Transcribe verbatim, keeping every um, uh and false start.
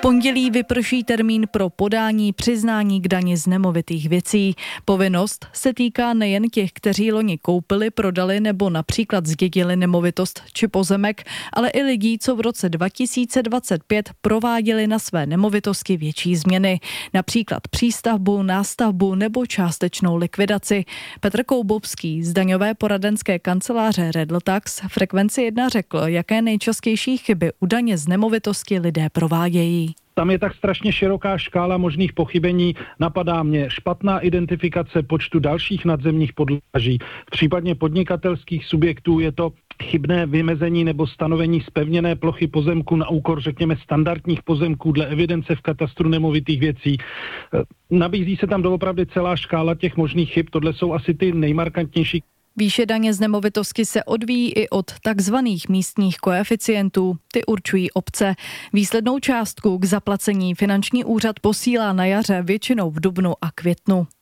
pondělí vyprší termín pro podání přiznání k dani z nemovitých věcí. Povinnost se týká nejen těch, kteří loni koupili, prodali nebo například zdědili nemovitost či pozemek, ale i lidí, co v roce dva tisíce dvacet pět prováděli na své nemovitosti větší změny, například přístavbu, nástavbu nebo částečnou likvidaci. Petr Koubovský z daňové poradenské kanceláře Redltax Frekvenci jedna řekl, jaké nejčastější chyby u daně z nemovitosti lidé provádějí. Tam je tak strašně široká škála možných pochybení. Napadá mě špatná identifikace počtu dalších nadzemních podlaží. V případě podnikatelských subjektů je to chybné vymezení nebo stanovení zpevněné plochy pozemku na úkor, řekněme, standardních pozemků dle evidence v katastru nemovitých věcí. Nabízí se tam doopravdy celá škála těch možných chyb. Tohle jsou asi ty nejmarkantnější. Výše daně z nemovitosti se odvíjí i od takzvaných místních koeficientů. Ty určují obce. Výslednou částku k zaplacení finanční úřad posílá na jaře, většinou v dubnu a květnu.